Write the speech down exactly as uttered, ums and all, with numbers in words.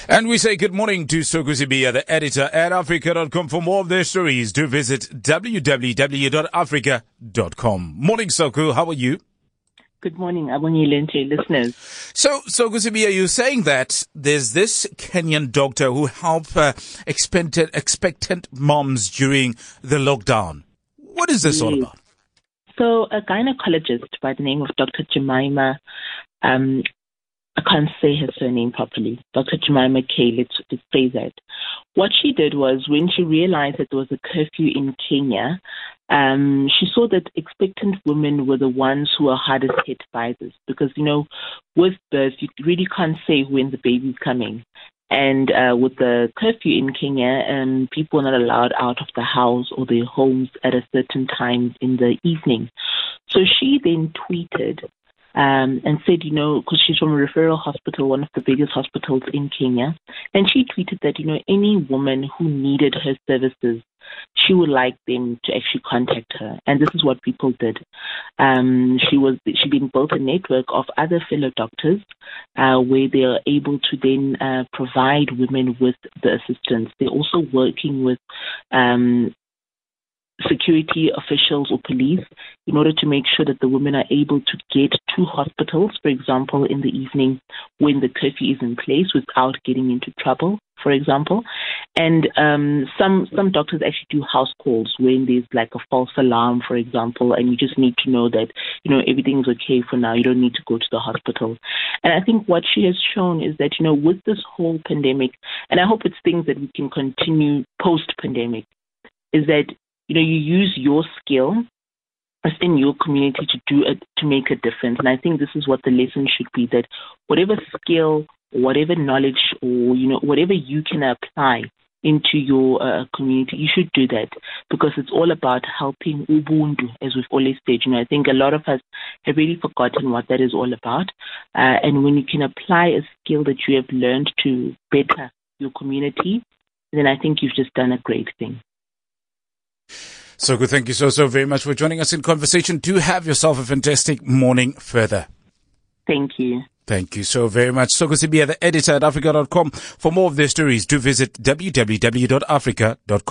And we say good morning to Soko Sibiya, the editor at Africa dot com. For more of their stories, do visit w w w dot africa dot com. Morning, Soko. How are you? Good morning, Abongile and to your listeners. So, Soko Sibiya, you're saying that there's this Kenyan doctor who helped uh, expectant, expectant moms during the lockdown. What is this yes. all about? So, a gynecologist by the name of Doctor Jemima, um, I can't say her surname properly, Doctor Jemima K, let's, let's say that. What she did was, when she realized that there was a curfew in Kenya, um, she saw that expectant women were the ones who are hardest hit by this. Because, you know, with birth, you really can't say when the baby's coming. And uh, with the curfew in Kenya, um, people are not allowed out of the house or their homes at a certain time in the evening. So she then tweeted um, and said, you know, because she's from a referral hospital, one of the biggest hospitals in Kenya, and she tweeted that, you know, any woman who needed her services, she would like them to actually contact her. And this is what people did. Um, she was she then built a network of other fellow doctors uh, where they are able to then uh, provide women with the assistance. They're also working with um, security officials or police in order to make sure that the women are able to get to hospitals, for example, in the evening when the curfew is in place without getting into trouble, for example. And um, some some doctors actually do house calls when there's like a false alarm, for example, and you just need to know that, you know, everything's okay for now. You don't need to go to the hospital. And I think what she has shown is that, you know, with this whole pandemic, and I hope it's things that we can continue post-pandemic, is that, you know, you use your skill in your community to do it, to make a difference. And I think this is what the lesson should be, that whatever skill, whatever knowledge, or, you know, whatever you can apply into your uh, community, you should do that, because it's all about helping Ubuntu, as we've always said. You know, I think a lot of us have really forgotten what that is all about. Uh, and when you can apply a skill that you have learned to better your community, then I think you've just done a great thing. So good. Thank you so, so very much for joining us in conversation. Do have yourself a fantastic morning further. Thank you. Thank you so very much. Soko Sibiya, the editor at Africa dot com. For more of their stories, do visit w w w dot africa dot com.